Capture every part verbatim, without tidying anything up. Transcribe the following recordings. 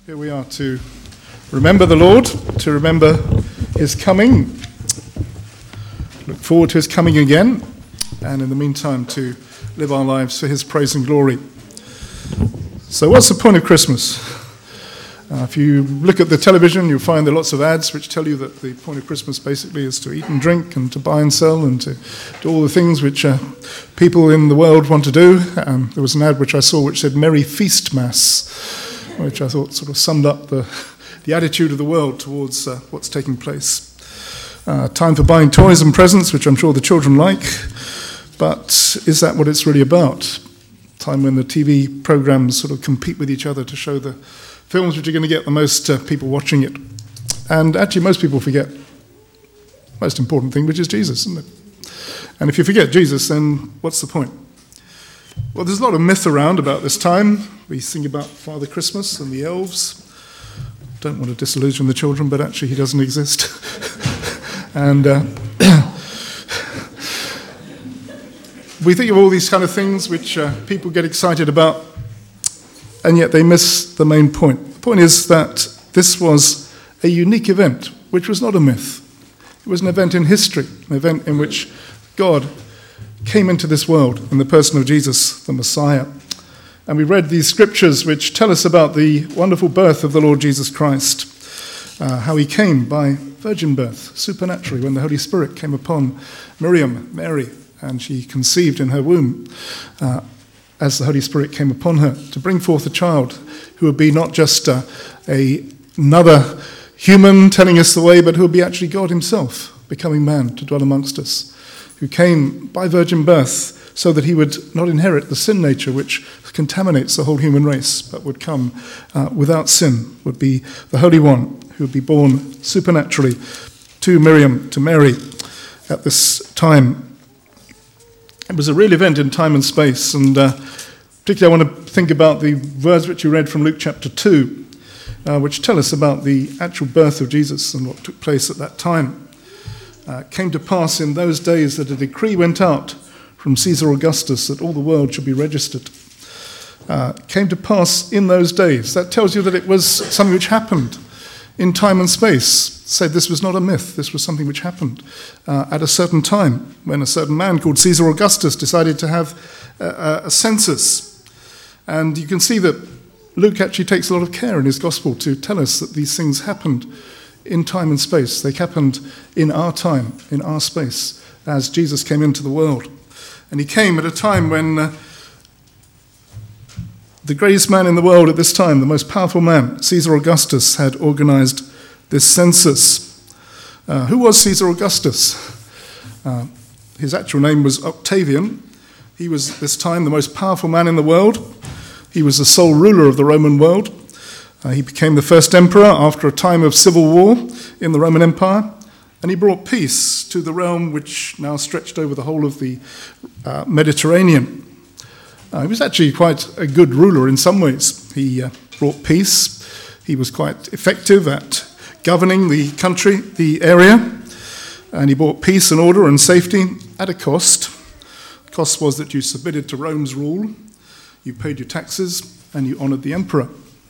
Here we are to remember the Lord, to remember his coming, look forward to his coming again, and in the meantime to live our lives for his praise and glory. So what's the point of Christmas? Uh, if you look at the television, you'll find there are lots of ads which tell you that the point of Christmas basically is to eat and drink and to buy and sell and to do all the things which uh, people in the world want to do. Um, there was an ad which I saw which said Merry Feast Mass, which I thought sort of summed up the, the attitude of the world towards uh, what's taking place. Uh, time for buying toys and presents, which I'm sure the children like, but is that what it's really about? Time when the T V programs sort of compete with each other to show the films which are going to get the most uh, people watching it. And actually most people forget the most important thing, which is Jesus, isn't it? And if you forget Jesus, then what's the point? Well, there's a lot of myth around about this time. We sing about Father Christmas and the elves. Don't want to disillusion the children, but actually he doesn't exist. and uh, we think of all these kind of things which uh, people get excited about, and yet they miss the main point. The point is that this was a unique event, which was not a myth. It was an event in history, an event in which God came into this world in the person of Jesus, the Messiah. And we read these scriptures which tell us about the wonderful birth of the Lord Jesus Christ, uh, how he came by virgin birth, supernaturally, when the Holy Spirit came upon Miriam, Mary, and she conceived in her womb uh, as the Holy Spirit came upon her to bring forth a child who would be not just uh, a, another human telling us the way, but who would be actually God himself, becoming man to dwell amongst us, who came by virgin birth so that he would not inherit the sin nature which contaminates the whole human race, but would come uh, without sin, would be the Holy One, who would be born supernaturally to Miriam, to Mary at this time. It was a real event in time and space, and uh, particularly I want to think about the words which you read from Luke chapter two, uh, which tell us about the actual birth of Jesus and what took place at that time. Uh, it came to pass in those days that a decree went out from Caesar Augustus that all the world should be registered. Uh, it came to pass in those days. That tells you that it was something which happened in time and space. Said this was not a myth. This was something which happened uh, at a certain time when a certain man called Caesar Augustus decided to have a, a census. And you can see that Luke actually takes a lot of care in his gospel to tell us that these things happened in time and space. They happened in our time, in our space, as Jesus came into the world. And he came at a time when uh, the greatest man in the world at this time, the most powerful man, Caesar Augustus, had organized this census. Uh, who was Caesar Augustus? Uh, his actual name was Octavian. He was at this time the most powerful man in the world. He was the sole ruler of the Roman world. Uh, he became the first emperor after a time of civil war in the Roman Empire, and he brought peace to the realm which now stretched over the whole of the uh, Mediterranean. Uh, he was actually quite a good ruler in some ways. He uh, brought peace. He was quite effective at governing the country, the area, and he brought peace and order and safety at a cost. The cost was that you submitted to Rome's rule, you paid your taxes, and you honoured the emperor.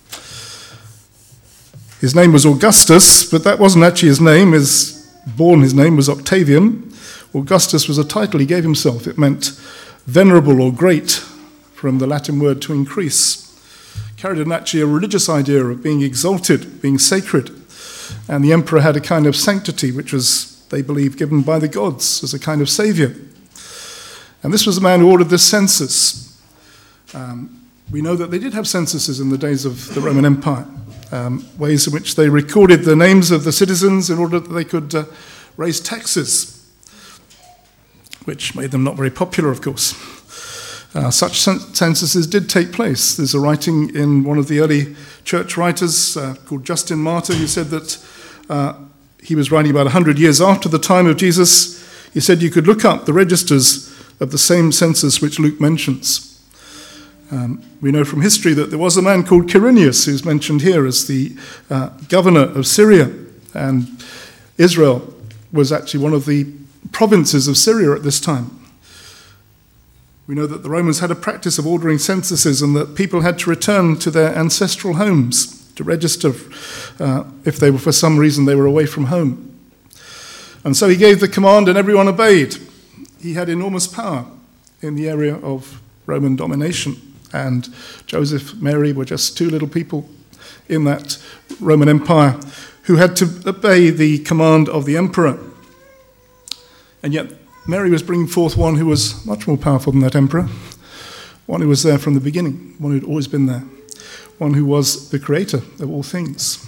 His name was Augustus, but that wasn't actually his name. His born his name was Octavian. Augustus was a title he gave himself. It meant venerable or great, from the Latin word to increase. Carried in actually a religious idea of being exalted, being sacred. And the emperor had a kind of sanctity, which was, they believe, given by the gods as a kind of saviour. And this was the man who ordered this census. Um, we know that they did have censuses in the days of the Roman Empire. Um, ways in which they recorded the names of the citizens in order that they could uh, raise taxes, which made them not very popular, of course. Uh, such censuses did take place. There's a writing in one of the early church writers uh, called Justin Martyr, who said that uh, he was writing about one hundred years after the time of Jesus. He said you could look up the registers of the same census which Luke mentions. Um, we know from history that there was a man called Quirinius, who's mentioned here as the uh, governor of Syria, and Israel was actually one of the provinces of Syria at this time. We know that the Romans had a practice of ordering censuses and that people had to return to their ancestral homes to register uh, if they were, for some reason, they were away from home. And so he gave the command and everyone obeyed. He had enormous power in the area of Roman domination. And Joseph, Mary were just two little people in that Roman Empire who had to obey the command of the emperor. And yet Mary was bringing forth one who was much more powerful than that emperor, one who was there from the beginning, one who had always been there, one who was the creator of all things.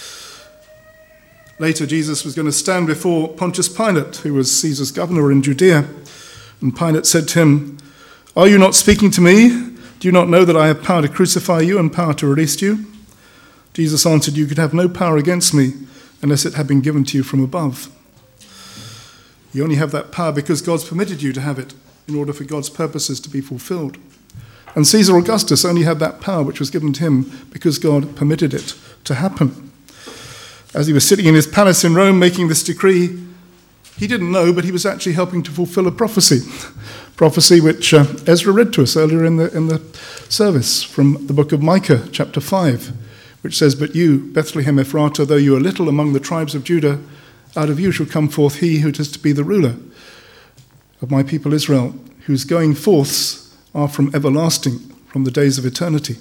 Later, Jesus was going to stand before Pontius Pilate, who was Caesar's governor in Judea. And Pilate said to him, "Are you not speaking to me? Do you not know that I have power to crucify you and power to release you?" Jesus answered, "You could have no power against me unless it had been given to you from above." You only have that power because God's permitted you to have it in order for God's purposes to be fulfilled. And Caesar Augustus only had that power which was given to him because God permitted it to happen. As he was sitting in his palace in Rome making this decree, he didn't know, but he was actually helping to fulfill a prophecy. Prophecy which uh, Ezra read to us earlier in the, in the service from the book of Micah, chapter five, which says, "But you, Bethlehem Ephratah, though you are little among the tribes of Judah, out of you shall come forth he who is to be the ruler of my people Israel, whose going forths are from everlasting, from the days of eternity."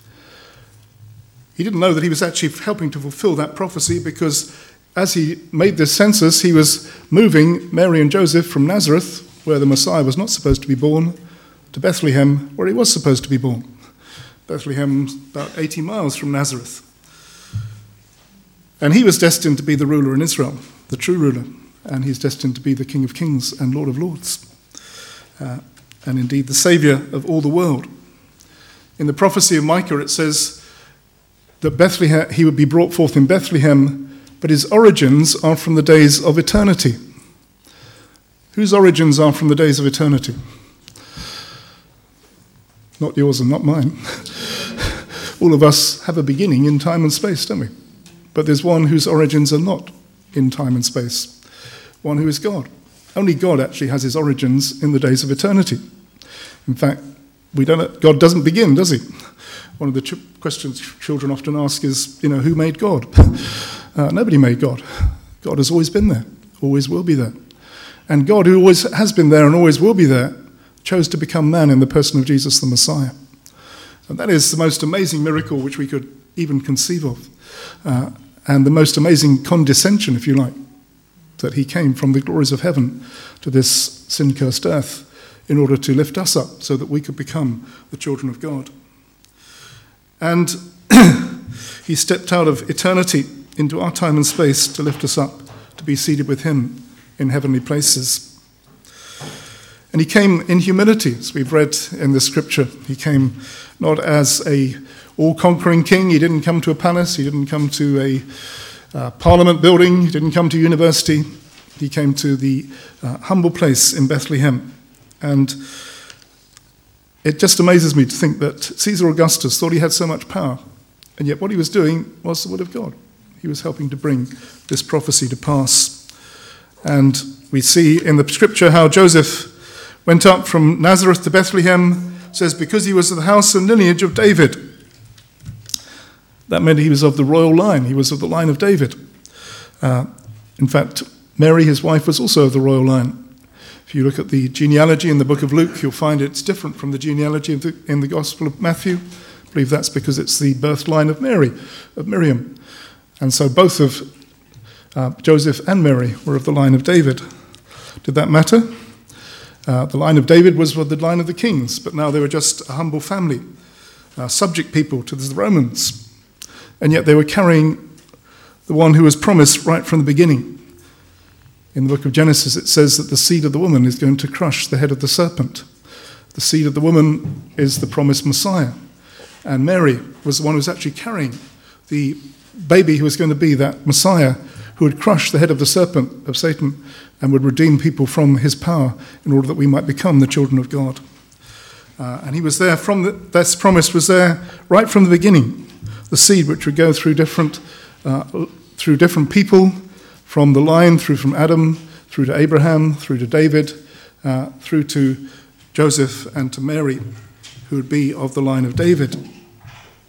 He didn't know that he was actually helping to fulfill that prophecy because as he made this census, he was moving Mary and Joseph from Nazareth, where the Messiah was not supposed to be born, to Bethlehem, where he was supposed to be born. Bethlehem's about eighty miles from Nazareth. And he was destined to be the ruler in Israel, the true ruler, and he's destined to be the King of Kings and Lord of Lords, uh, and indeed the Saviour of all the world. In the prophecy of Micah, it says that Bethlehem, he would be brought forth in Bethlehem, but his origins are from the days of eternity. Whose origins are from the days of eternity? Not yours and not mine. All of us have a beginning in time and space, don't we? But there's one whose origins are not in time and space, one who is God. Only God actually has his origins in the days of eternity. In fact, we don't. God doesn't begin, does he? One of the ch- questions children often ask is, you know, who made God? Uh, nobody made God. God has always been there, always will be there. And God, who always has been there and always will be there, chose to become man in the person of Jesus the Messiah. And that is the most amazing miracle which we could even conceive of. Uh, and the most amazing condescension, if you like, that he came from the glories of heaven to this sin-cursed earth in order to lift us up so that we could become the children of God. And he stepped out of eternity into our time and space to lift us up, to be seated with him in heavenly places. And he came in humility, as we've read in the scripture. He came not as a all-conquering king. He didn't come to a palace. He didn't come to a uh, parliament building. He didn't come to university. He came to the uh, humble place in Bethlehem. And it just amazes me to think that Caesar Augustus thought he had so much power, and yet what he was doing was the will of God. He was helping to bring this prophecy to pass. And we see in the scripture how Joseph went up from Nazareth to Bethlehem, says, because he was of the house and lineage of David. That meant he was of the royal line. He was of the line of David. Uh, in fact, Mary, his wife, was also of the royal line. If you look at the genealogy in the book of Luke, you'll find it's different from the genealogy of the, in the Gospel of Matthew. I believe that's because it's the birth line of Mary, of Miriam. And so both of uh, Joseph and Mary were of the line of David. Did that matter? Uh, the line of David was the line of the kings, but now they were just a humble family, uh, subject people to the Romans. And yet they were carrying the one who was promised right from the beginning. In the book of Genesis, it says that the seed of the woman is going to crush the head of the serpent. The seed of the woman is the promised Messiah. And Mary was the one who was actually carrying the baby who was going to be that Messiah who would crush the head of the serpent, of Satan, and would redeem people from his power in order that we might become the children of God. Uh, and he was there from the, this promise was there right from the beginning. The seed which would go through different, uh, through different people, from the line, through from Adam, through to Abraham, through to David, uh, through to Joseph and to Mary, who would be of the line of David.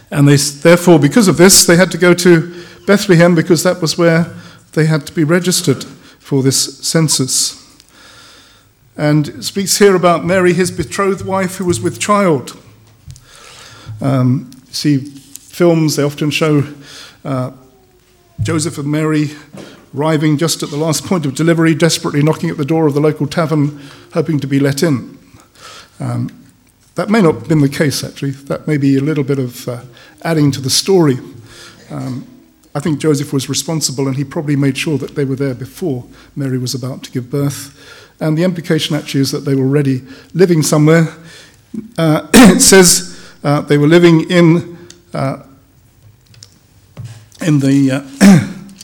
And they, therefore, because of this, they had to go to Bethlehem because that was where they had to be registered for this census. And it speaks here about Mary, his betrothed wife, who was with child. Um, see, films, they often show uh, Joseph and Mary arriving just at the last point of delivery, desperately knocking at the door of the local tavern, hoping to be let in. Um, that may not have been the case, actually. That may be a little bit of uh, adding to the story. Um, I think Joseph was responsible, and he probably made sure that they were there before Mary was about to give birth. And the implication actually is that they were already living somewhere. Uh, it says uh, they were living in uh, in the. Uh,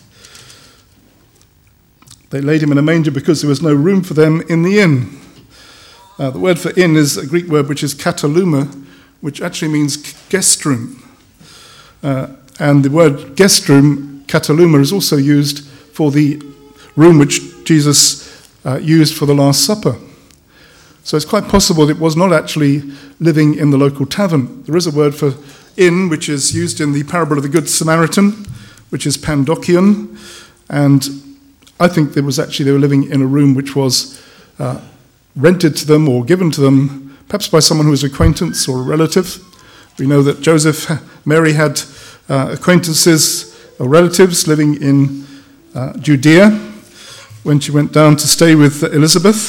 they laid him in a manger because there was no room for them in the inn. Uh, the word for inn is a Greek word which is kataluma, which actually means guest room. Uh, and the word guest room, kataluma, is also used for the room which Jesus uh, used for the Last Supper. So it's quite possible it was not actually living in the local tavern. There is a word for inn, which is used in the parable of the Good Samaritan, which is pandokion, and I think there was actually they were living in a room which was uh, rented to them or given to them, perhaps by someone who was an acquaintance or a relative. We know that Joseph, Mary had uh, acquaintances or relatives living in uh, Judea when she went down to stay with Elizabeth.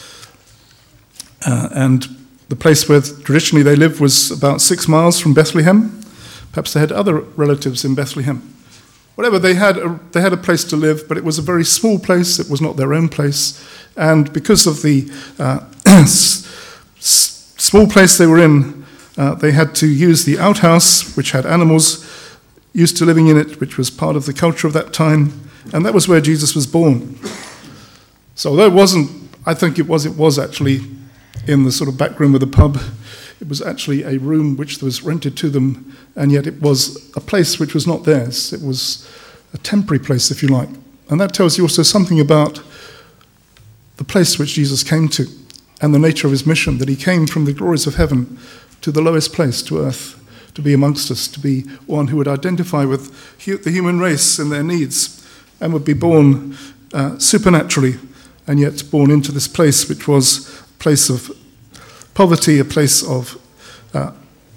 Uh, and the place where traditionally they lived was about six miles from Bethlehem. Perhaps they had other relatives in Bethlehem. Whatever, they had a, they had a place to live, but it was a very small place. It was not their own place. And because of the uh, s- s- small place they were in, uh, they had to use the outhouse, which had animals used to living in it, which was part of the culture of that time. And that was where Jesus was born. So although it wasn't, I think it was, it was actually in the sort of back room of the pub. It was actually a room which was rented to them, and yet it was a place which was not theirs. It was a temporary place, if you like. And that tells you also something about the place which Jesus came to and the nature of his mission, that he came from the glories of heaven to the lowest place, to earth, to be amongst us, to be one who would identify with the human race and their needs and would be born uh, supernaturally, and yet born into this place which was a place of poverty, a place of uh,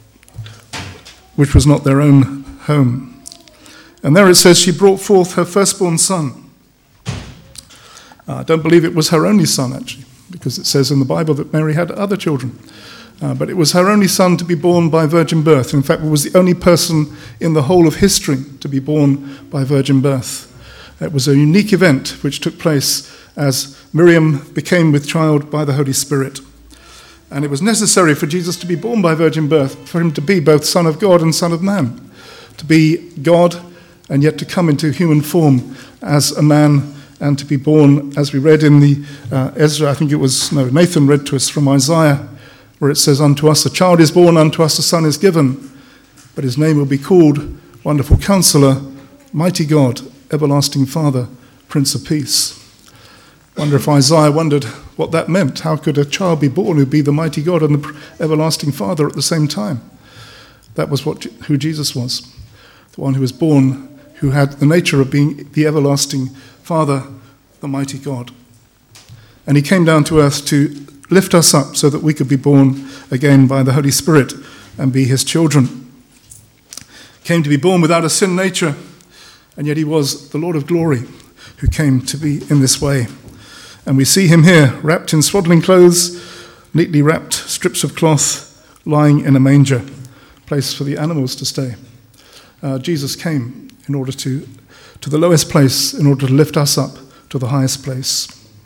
which was not their own home. And there it says she brought forth her firstborn son. Uh, I don't believe it was her only son, actually, because it says in the Bible that Mary had other children. Uh, but it was her only son to be born by virgin birth. In fact, it was the only person in the whole of history to be born by virgin birth. It was a unique event which took place as Miriam became with child by the Holy Spirit. And it was necessary for Jesus to be born by virgin birth, for him to be both Son of God and Son of Man, to be God and yet to come into human form as a man and to be born, as we read in the uh, Ezra, I think it was, no, Nathan read to us from Isaiah, where it says, unto us a child is born, unto us a son is given, but his name will be called Wonderful Counselor, Mighty God, Everlasting Father, Prince of Peace. I wonder if Isaiah wondered what that meant. How could a child be born who'd be the mighty God and the everlasting Father at the same time? That was what who Jesus was, the one who was born, who had the nature of being the everlasting Father, the mighty God. And he came down to earth to lift us up so that we could be born again by the Holy Spirit and be his children. He came to be born without a sin nature, and yet he was the Lord of glory who came to be in this way. And we see him here, wrapped in swaddling clothes, neatly wrapped strips of cloth, lying in a manger, place for the animals to stay. Uh, Jesus came in order to, to the lowest place, in order to lift us up to the highest place.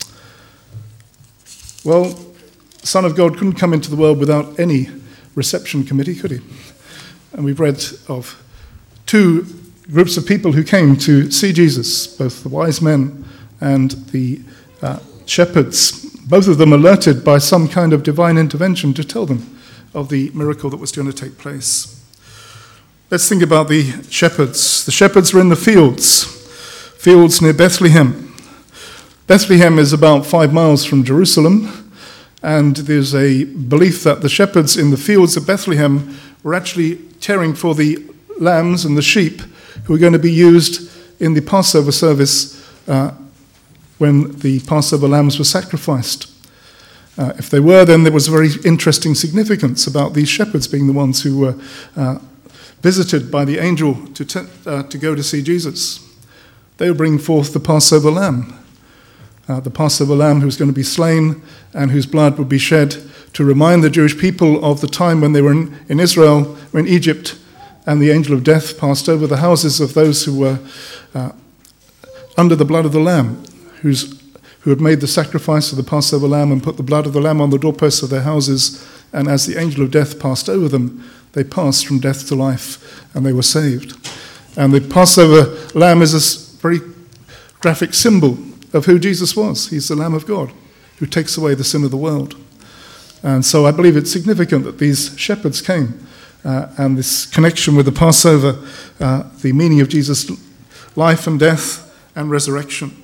Well, the Son of God couldn't come into the world without any reception committee, could he? And we've read of two groups of people who came to see Jesus, both the wise men and the uh, shepherds, both of them alerted by some kind of divine intervention to tell them of the miracle that was going to take place. Let's think about the shepherds. The shepherds were in the fields, fields near Bethlehem. Bethlehem is about five miles from Jerusalem, and there's a belief that the shepherds in the fields of Bethlehem were actually caring for the lambs and the sheep who were going to be used in the Passover service uh, when the Passover lambs were sacrificed. Uh, if they were, then there was a very interesting significance about these shepherds being the ones who were uh, visited by the angel to, te- uh, to go to see Jesus. They would bring forth the Passover lamb, uh, the Passover lamb who was going to be slain and whose blood would be shed to remind the Jewish people of the time when they were in, in Israel, or in Egypt, and the angel of death passed over the houses of those who were uh, under the blood of the lamb, whose, who had made the sacrifice of the Passover lamb and put the blood of the lamb on the doorposts of their houses, and as the angel of death passed over them, they passed from death to life, and they were saved. And the Passover lamb is a very graphic symbol of who Jesus was. He's the Lamb of God who takes away the sin of the world. And so I believe it's significant that these shepherds came, uh, and this connection with the Passover, uh, the meaning of Jesus' life and death and resurrection.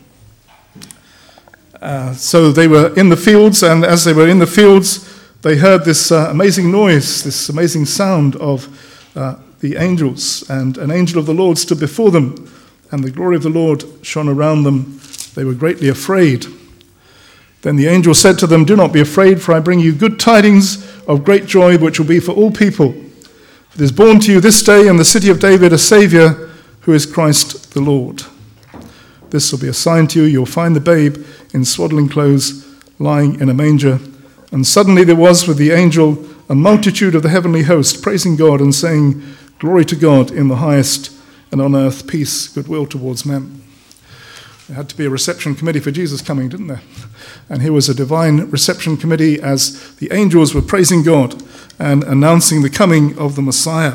Uh, so they were in the fields, and as they were in the fields, they heard this uh, amazing noise, this amazing sound of uh, the angels, and an angel of the Lord stood before them, and the glory of the Lord shone around them. They were greatly afraid. Then the angel said to them, "Do not be afraid, for I bring you good tidings of great joy, which will be for all people. It is born to you this day in the city of David a Saviour, who is Christ the Lord. This will be a sign to you. You'll find the babe in swaddling clothes, lying in a manger." And suddenly there was with the angel a multitude of the heavenly host, praising God and saying, "Glory to God in the highest, and on earth peace, goodwill towards men." There had to be a reception committee for Jesus coming, didn't there? And here was a divine reception committee as the angels were praising God and announcing the coming of the Messiah.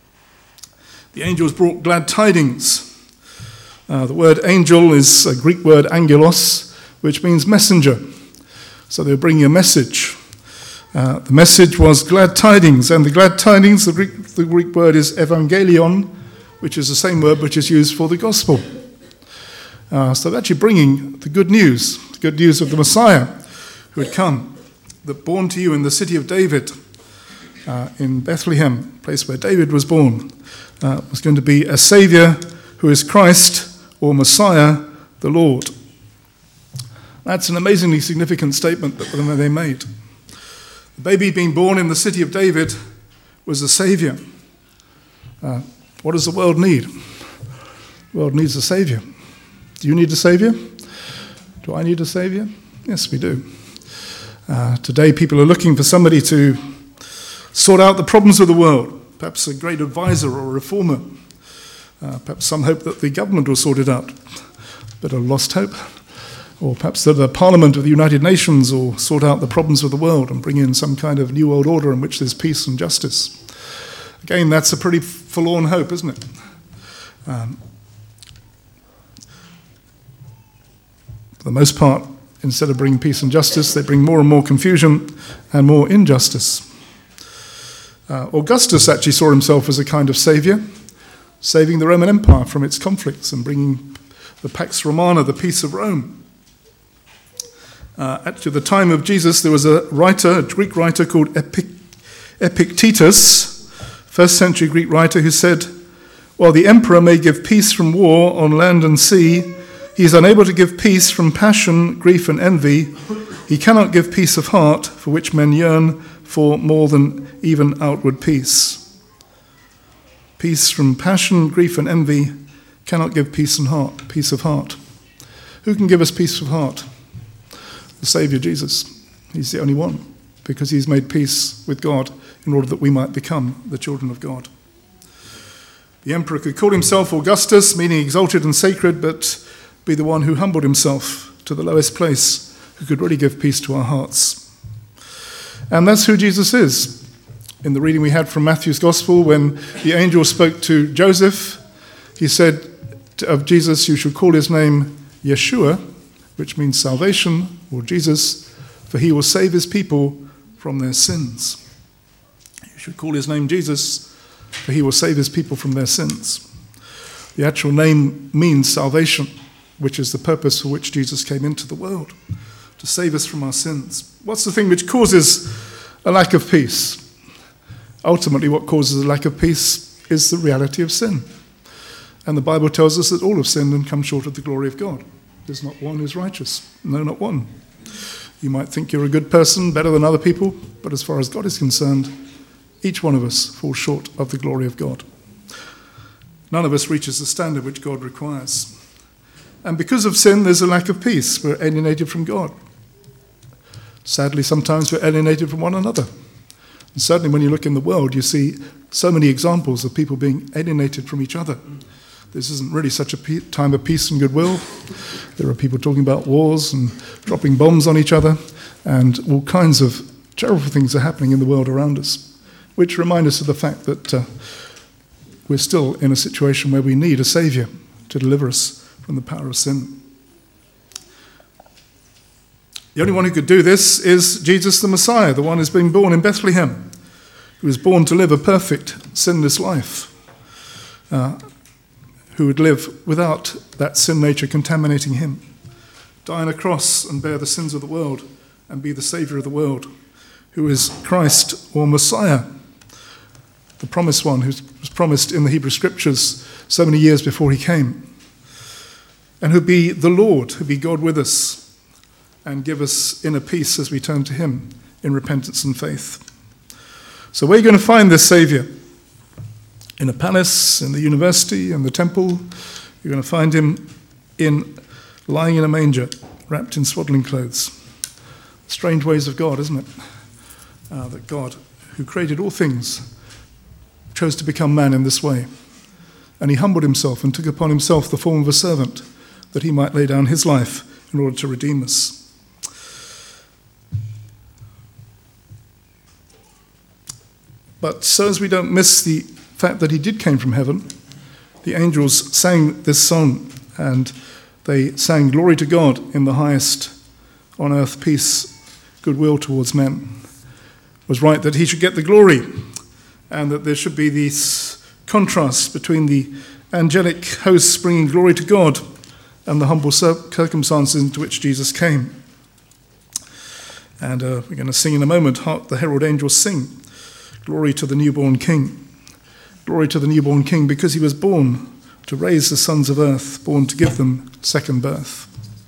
The angels brought glad tidings. Uh, the word angel is a Greek word angelos, which means messenger. So they were bringing a message. Uh, the message was glad tidings, and the glad tidings, the Greek, the Greek word is evangelion, which is the same word which is used for the gospel. Uh, so they're actually bringing the good news, the good news of the Messiah who had come, that born to you in the city of David, uh, in Bethlehem, place where David was born, uh, was going to be a Saviour who is Christ, or Messiah, the Lord. That's an amazingly significant statement that they made. The baby being born in the city of David was a Saviour. Uh, what does the world need? The world needs a Saviour. Do you need a Saviour? Do I need a Saviour? Yes, we do. Uh, today people are looking for somebody to sort out the problems of the world, perhaps a great advisor or a reformer. Uh, perhaps some hope that the government will sort it out. Bit of lost hope. Or perhaps that the Parliament of the United Nations will sort out the problems of the world and bring in some kind of new world order in which there's peace and justice. Again, that's a pretty forlorn hope, isn't it? Um, for the most part, instead of bringing peace and justice, they bring more and more confusion and more injustice. Uh, Augustus actually saw himself as a kind of saviour, saving the Roman Empire from its conflicts and bringing the Pax Romana, the peace of Rome. Uh, at the time of Jesus, there was a writer, a Greek writer called Epic, Epictetus, first century Greek writer, who said, "While the emperor may give peace from war on land and sea, he is unable to give peace from passion, grief, and envy. He cannot give peace of heart, for which men yearn for more than even outward peace." Peace from passion, grief, and envy cannot give peace and heart, peace of heart. Who can give us peace of heart? The Saviour Jesus. He's the only one, because he's made peace with God in order that we might become the children of God. The emperor could call himself Augustus, meaning exalted and sacred, but be the one who humbled himself to the lowest place, who could really give peace to our hearts. And that's who Jesus is. In the reading we had from Matthew's Gospel, when the angel spoke to Joseph, he said of Jesus, "You should call his name Yeshua," which means salvation, or Jesus, "for he will save his people from their sins." You should call his name Jesus, for he will save his people from their sins. The actual name means salvation, which is the purpose for which Jesus came into the world, to save us from our sins. What's the thing which causes a lack of peace? Ultimately, what causes a lack of peace is the reality of sin. And the Bible tells us that all have sinned and come short of the glory of God. There's not one who's righteous. No, not one. You might think you're a good person, better than other people, but as far as God is concerned, each one of us falls short of the glory of God. None of us reaches the standard which God requires. And because of sin, there's a lack of peace. We're alienated from God. Sadly, sometimes we're alienated from one another. And certainly when you look in the world, you see so many examples of people being alienated from each other. This isn't really such a time of peace and goodwill. There are people talking about wars and dropping bombs on each other, and all kinds of terrible things are happening in the world around us, which remind us of the fact that uh, we're still in a situation where we need a saviour to deliver us from the power of sin. The only one who could do this is Jesus the Messiah, the one who's been born in Bethlehem, who was born to live a perfect, sinless life, uh, who would live without that sin nature contaminating him, die on a cross and bear the sins of the world and be the saviour of the world, who is Christ or Messiah, the promised one who was promised in the Hebrew Scriptures so many years before he came, and who'd be the Lord, who'd be God with us and give us inner peace as we turn to him in repentance and faith. So where are you going to find this saviour? In a palace, in the university, in the temple? You're going to find him in lying in a manger, wrapped in swaddling clothes. Strange ways of God, isn't it? Uh, that God, who created all things, chose to become man in this way. And he humbled himself and took upon himself the form of a servant, that he might lay down his life in order to redeem us. But so as we don't miss the fact that he did came from heaven, the angels sang this song, and they sang glory to God in the highest, on earth peace, goodwill towards men. It was right that he should get the glory, and that there should be this contrast between the angelic hosts bringing glory to God and the humble circumstances into which Jesus came. And uh, we're going to sing in a moment, hark the herald angels sing, glory to the newborn King. Glory to the newborn King, because he was born to raise the sons of earth, born to give them second birth.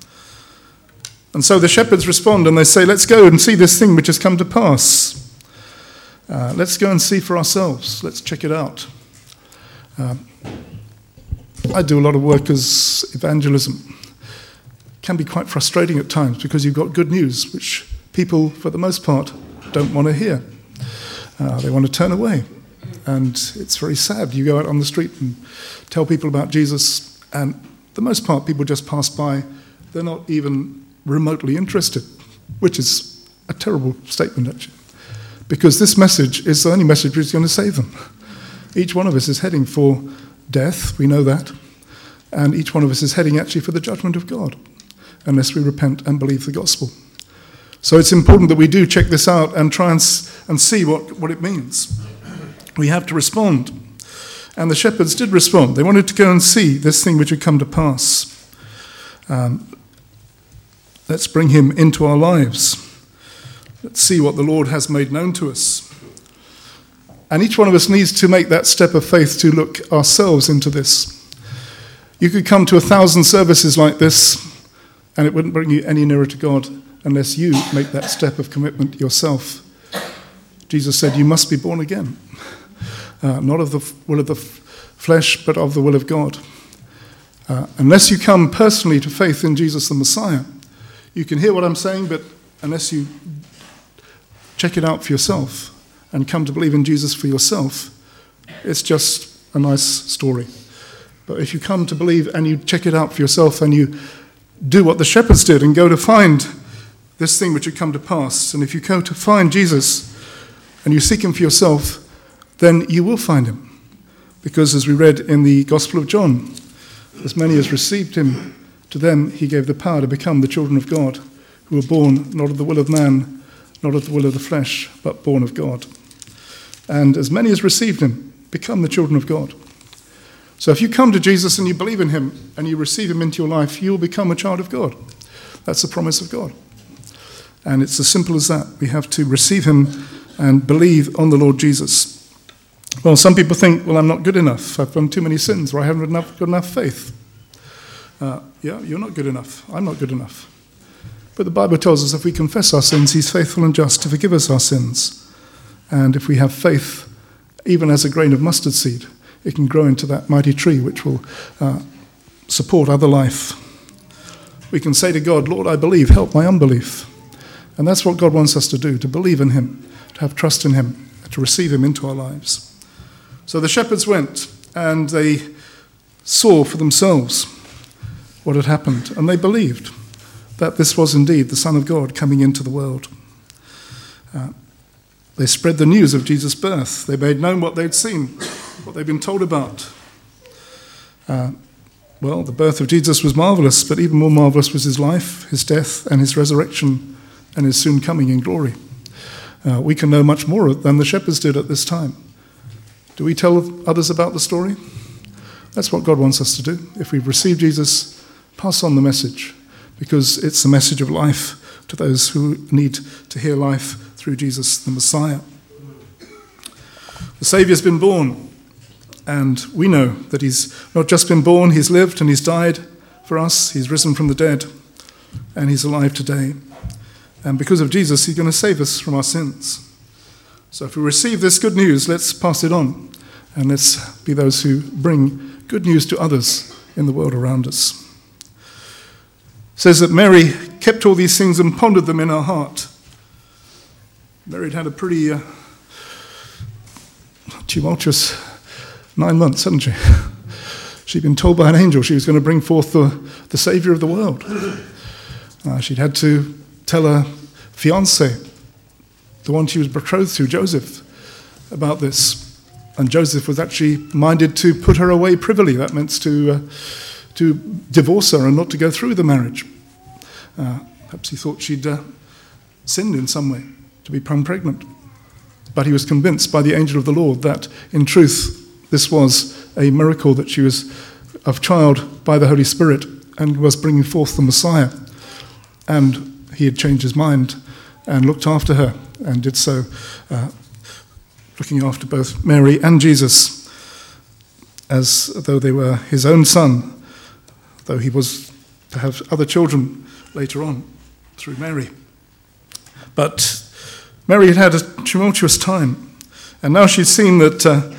And so the shepherds respond and they say, let's go and see this thing which has come to pass. Uh, let's go and see for ourselves. Let's check it out. Uh, I do a lot of work as evangelism. It can be quite frustrating at times because you've got good news, which people, for the most part, don't want to hear. Uh, they want to turn away. And it's very sad. You go out on the street and tell people about Jesus, and for the most part, people just pass by. They're not even remotely interested, which is a terrible statement, actually, because this message is the only message which is going to save them. Each one of us is heading for death, we know that, and each one of us is heading actually for the judgment of God, unless we repent and believe the gospel. So it's important that we do check this out and try and, and see what, what it means. We have to respond. And the shepherds did respond. They wanted to go and see this thing which had come to pass. Um, let's bring him into our lives. Let's see what the Lord has made known to us. And each one of us needs to make that step of faith to look ourselves into this. You could come to a thousand services like this, and it wouldn't bring you any nearer to God unless you make that step of commitment yourself. Jesus said, you must be born again. Uh, not of the will of the f- flesh, but of the will of God. Uh, unless you come personally to faith in Jesus the Messiah, you can hear what I'm saying, but unless you check it out for yourself and come to believe in Jesus for yourself, it's just a nice story. But if you come to believe and you check it out for yourself and you do what the shepherds did and go to find this thing which had come to pass, and if you go to find Jesus and you seek him for yourself, then you will find him. Because as we read in the Gospel of John, as many as received him, to them he gave the power to become the children of God, who were born not of the will of man, not of the will of the flesh, but born of God. And as many as received him, become the children of God. So if you come to Jesus and you believe in him, and you receive him into your life, you will become a child of God. That's the promise of God. And it's as simple as that. We have to receive him and believe on the Lord Jesus. Well, some people think, well, I'm not good enough. I've done too many sins, or I haven't enough, got enough faith. Uh, yeah, you're not good enough. I'm not good enough. But the Bible tells us if we confess our sins, he's faithful and just to forgive us our sins. And if we have faith, even as a grain of mustard seed, it can grow into that mighty tree which will uh, support other life. We can say to God, Lord, I believe, help my unbelief. And that's what God wants us to do, to believe in him, to have trust in him, to receive him into our lives. So the shepherds went and they saw for themselves what had happened, and they believed that this was indeed the Son of God coming into the world. Uh, they spread the news of Jesus' birth. They made known what they'd seen, what they'd been told about. Uh, well, the birth of Jesus was marvelous, but even more marvelous was his life, his death, and his resurrection, and his soon coming in glory. Uh, we can know much more than the shepherds did at this time. Do we tell others about the story? That's what God wants us to do. If we've received Jesus, pass on the message, because it's a message of life to those who need to hear life through Jesus the Messiah. The Saviour's been born, and we know that he's not just been born, he's lived and he's died for us, he's risen from the dead, and he's alive today. And because of Jesus, he's going to save us from our sins. So if we receive this good news, let's pass it on, and let's be those who bring good news to others in the world around us. It says that Mary kept all these things and pondered them in her heart. Mary had had a pretty uh, tumultuous nine months, hadn't she? She'd been told by an angel she was going to bring forth the, the Saviour of the world. Uh, she'd had to tell her fiancé, the one she was betrothed to, Joseph, about this. And Joseph was actually minded to put her away privily. That meant to uh, to divorce her and not to go through the marriage. Uh, perhaps he thought she'd uh, sinned in some way to become pregnant. But he was convinced by the angel of the Lord that, in truth, this was a miracle, that she was of child by the Holy Spirit and was bringing forth the Messiah. And he had changed his mind and looked after her, and did so, uh, looking after both Mary and Jesus as though they were his own son, though he was to have other children later on through Mary. But Mary had had a tumultuous time, and now she'd seen that uh,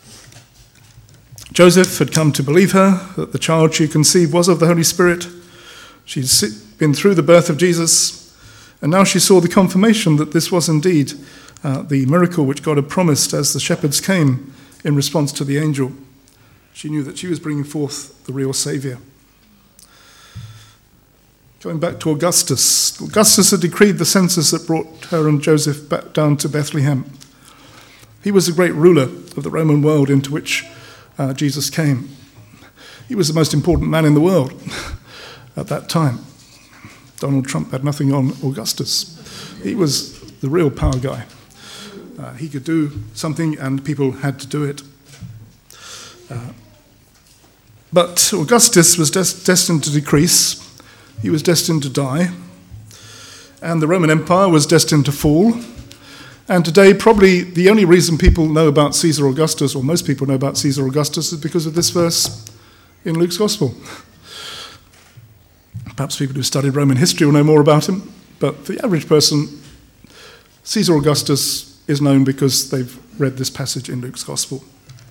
Joseph had come to believe her, that the child she conceived was of the Holy Spirit. She'd been through the birth of Jesus, and now she saw the confirmation that this was indeed uh, the miracle which God had promised as the shepherds came in response to the angel. She knew that she was bringing forth the real Saviour. Going back to Augustus. Augustus had decreed the census that brought her and Joseph back down to Bethlehem. He was the great ruler of the Roman world into which uh, Jesus came. He was the most important man in the world at that time. Donald Trump had nothing on Augustus. He was the real power guy. Uh, he could do something and people had to do it. Uh, but Augustus was des- destined to decrease. He was destined to die. And the Roman Empire was destined to fall. And today, probably the only reason people know about Caesar Augustus, or most people know about Caesar Augustus, is because of this verse in Luke's Gospel. Perhaps people who studied Roman history will know more about him, but for the average person, Caesar Augustus is known because they've read this passage in Luke's Gospel.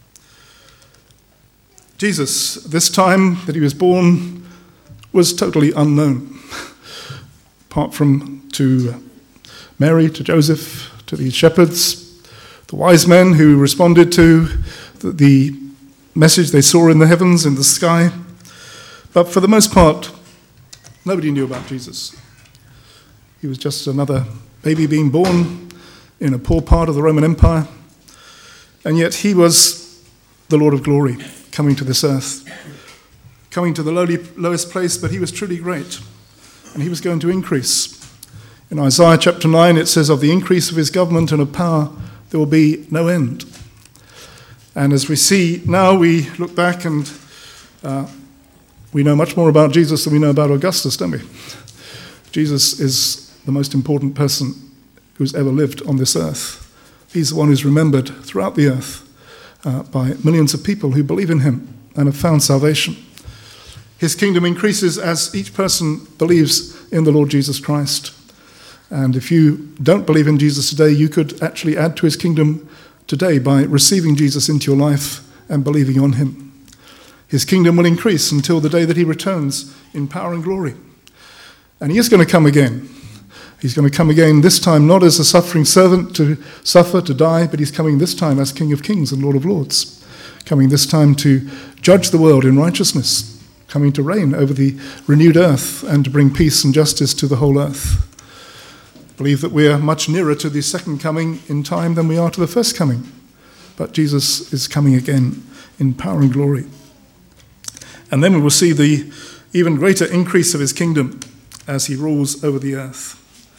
Jesus, this time that he was born, was totally unknown, apart from to Mary, to Joseph, to these shepherds, the wise men who responded to the, the message they saw in the heavens, in the sky. But for the most part, nobody knew about Jesus. He was just another baby being born in a poor part of the Roman Empire. And yet he was the Lord of glory coming to this earth, coming to the lowly, lowest place, but he was truly great. And he was going to increase. In Isaiah chapter nine, it says, of the increase of his government and of power, there will be no end. And as we see now, we look back and uh, we know much more about Jesus than we know about Augustus, don't we? Jesus is the most important person who's ever lived on this earth. He's the one who's remembered throughout the earth uh, by millions of people who believe in him and have found salvation. His kingdom increases as each person believes in the Lord Jesus Christ. And if you don't believe in Jesus today, you could actually add to his kingdom today by receiving Jesus into your life and believing on him. His kingdom will increase until the day that he returns in power and glory. And he is going to come again. He's going to come again, this time not as a suffering servant to suffer, to die, but he's coming this time as King of Kings and Lord of Lords. Coming this time to judge the world in righteousness. Coming to reign over the renewed earth and to bring peace and justice to the whole earth. I believe that we are much nearer to the second coming in time than we are to the first coming. But Jesus is coming again in power and glory. And then we will see the even greater increase of his kingdom as he rules over the earth.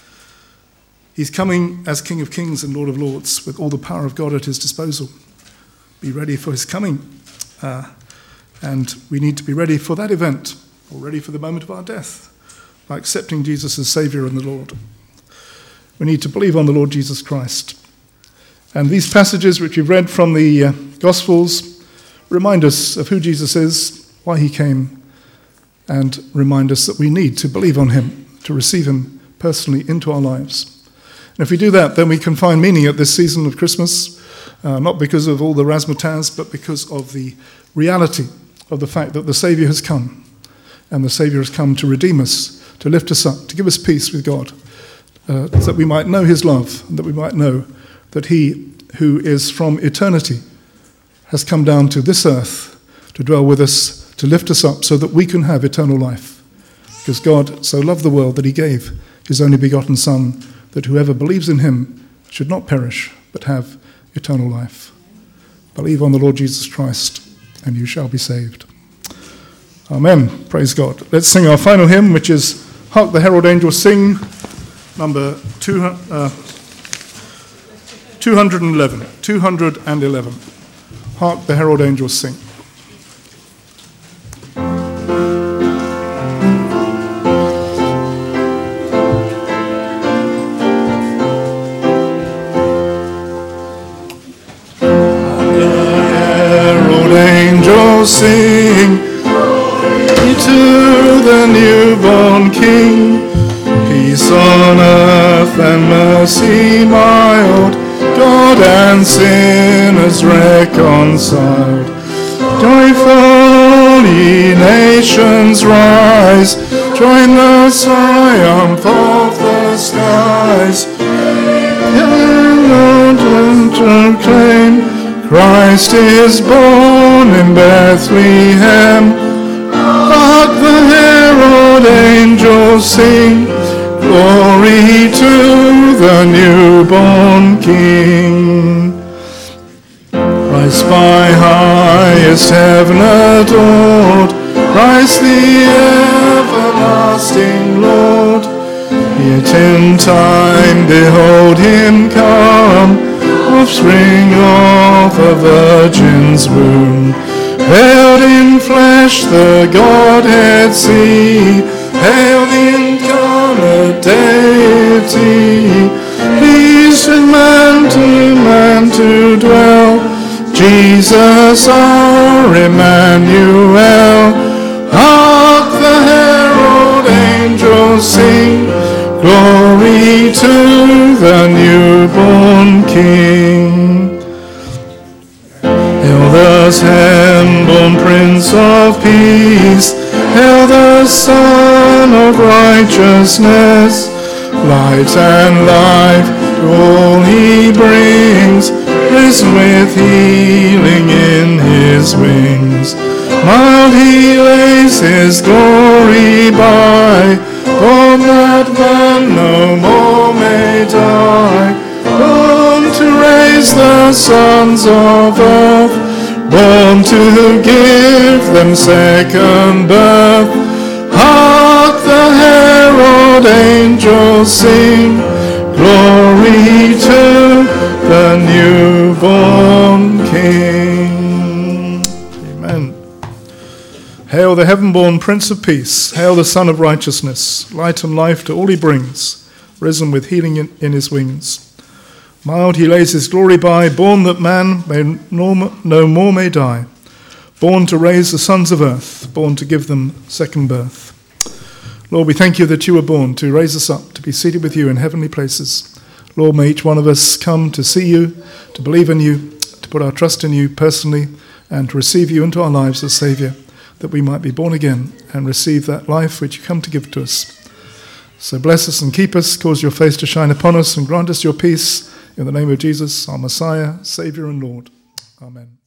He's coming as King of Kings and Lord of Lords with all the power of God at his disposal. Be ready for his coming. Uh, and we need to be ready for that event, or ready for the moment of our death, by accepting Jesus as Saviour and the Lord. We need to believe on the Lord Jesus Christ. And these passages which we've read from the uh, Gospels remind us of who Jesus is, why he came, and remind us that we need to believe on him, to receive him personally into our lives. And if we do that, then we can find meaning at this season of Christmas, uh, not because of all the razzmatazz, but because of the reality of the fact that the Saviour has come, and the Saviour has come to redeem us, to lift us up, to give us peace with God, uh, so that we might know his love, and that we might know that he who is from eternity has come down to this earth to dwell with us, to lift us up so that we can have eternal life. Because God so loved the world that he gave his only begotten Son, that whoever believes in him should not perish, but have eternal life. Believe on the Lord Jesus Christ, and you shall be saved. Amen. Praise God. Let's sing our final hymn, which is Hark the Herald Angels Sing, number two, uh, two hundred eleven. two hundred eleven. Hark the Herald Angels Sing. Sing glory to the newborn King, peace on earth and mercy mild, God and sinners reconciled. Joyful ye nations rise, join the triumph of the skies. Herald proclaim, Christ is born in Bethlehem. Hark the herald angels sing, glory to the newborn King. Christ by highest heaven adored, Christ the everlasting Lord. Yet in time behold him come, offspring of a virgin's womb. Veiled in flesh the Godhead see, hail the incarnate deity. Pleased with man to man to dwell, Jesus our Emmanuel. Hark the herald angels sing, glory to the newborn King. Hail the hand-born Prince of Peace, hail the Son of Righteousness. Light and life to all he brings, risen with healing in his wings. Mild he lays his glory by, born that man no more may die, born to raise the sons of earth, born to give them second birth. Hark the herald angels sing, glory to the newborn King. Amen. Hail the heaven-born Prince of Peace, hail the Son of Righteousness, light and life to all he brings, risen with healing in, in his wings. Mild he lays his glory by, born that man may no more may die, born to raise the sons of earth, born to give them second birth. Lord, we thank you that you were born to raise us up, to be seated with you in heavenly places. Lord, may each one of us come to see you, to believe in you, to put our trust in you personally, and to receive you into our lives as Saviour, that we might be born again and receive that life which you come to give to us. So bless us and keep us, cause your face to shine upon us, and grant us your peace, in the name of Jesus, our Messiah, Saviour and Lord. Amen.